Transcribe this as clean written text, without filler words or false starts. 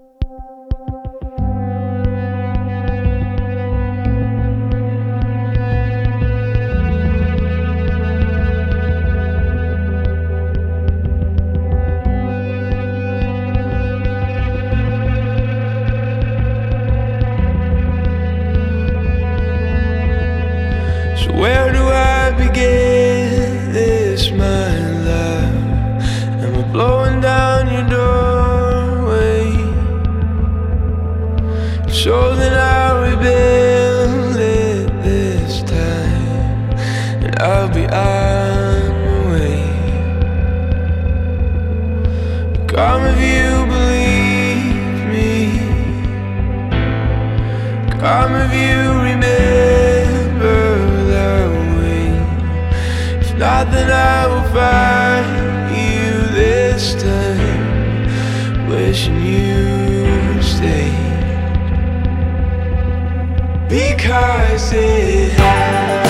So where do I begin this, my love? Am I blowing down your doorway? So then I'll rebuild it this time, and I'll be on my way. Come if you believe me, come if you remember the way. If not, then I will find you this time, wishing you'd stay. Because it